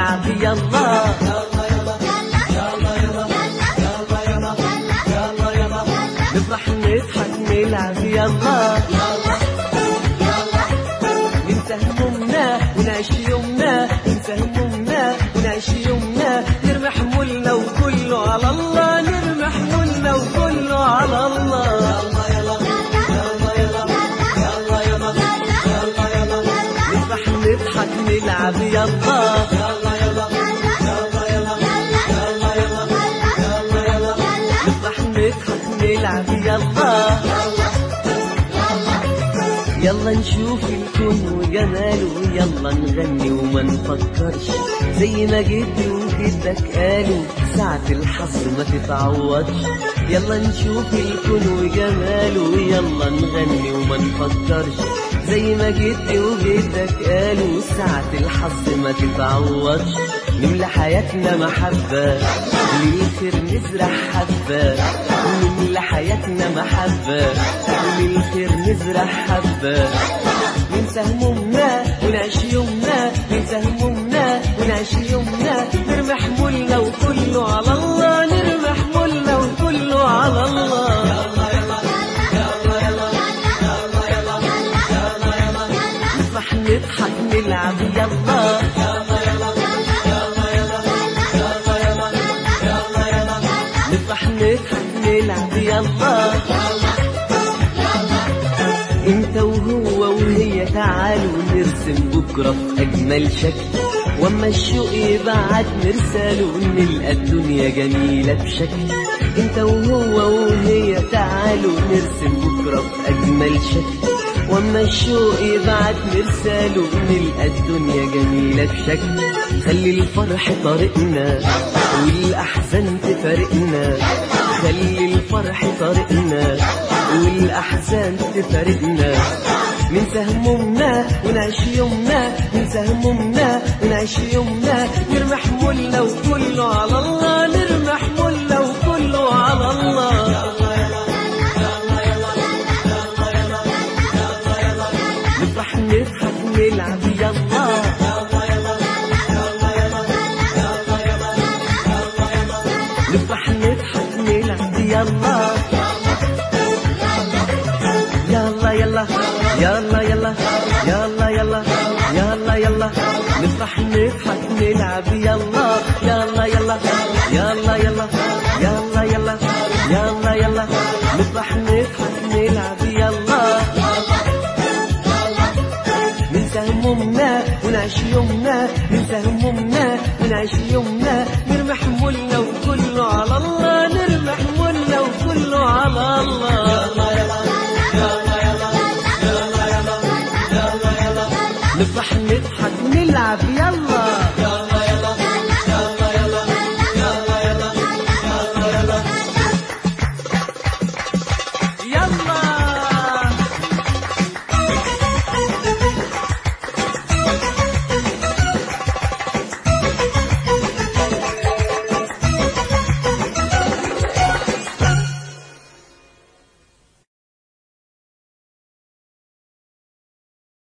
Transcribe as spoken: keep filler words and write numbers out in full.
نلعب يلا نفرح نضحك نلعب يلا ننسى همومنا ونعيش يومنا ننسى همومنا ونعيش يومنا نرمي حمولنا وكله على الله نرمي حمولنا وكله على الله نفرح نضحك نلعب يلا نفرح نضحك نلعب يلا يلا نشوف الكون وجماله يلا نغني وما نفكرش زي ما جدي وجدك قالوا ساعة الحظ ما تتعوضش يلا نشوف الكون وجماله يلا نغني وما نفكرش زي ما جدي وجدك قالوا ساعة الحظ ما تتعوضش نملى حياتنا محبة للخير نزرع حبة نملى حياتنا محبة للخير نزرع حبة ننسى همومنا ونعيش يومنا ننسى همومنا ونعيش يومنا نرمي حمولنا وكله على الله نرمي حمولنا وكله على الله نفرح نضحك نلعب يلا نفرح نضحك نلعب يلا انت وهو وهي تعالوا نرسم بكرة في اجمل شكل واما الشوق يبعت مرساله نلقى الدنيا جميلة بشكل انت وهو وهي تعالوا نرسم بكرة في اجمل شكل واما الشوق يبعت مرساله نلقى الدنيا جميلة بشكل خلي الفرح طريقنا والاحزان تفارقنا خلي الفرح طريقنا والاحزان تفارقنا ننسى همومنا ونعيش يومنا ننسى همومنا ونعيش يومنا نرمي حمولنا وكله على الله نرمي حمولنا وكله على الله نفرح نضحك نلعب يلا نفرح نضحك نلعب يلا يلا يلا يلا يلا يلا يلا يلا يلا نفرح نضحك نلعب يلا يلا يلا يلا يلا يلا يلا يلا يلا نفرح نضحك نلعب يلا ننسى همومنا ونعيش يومنا ننسى همومنا ونعيش يومنا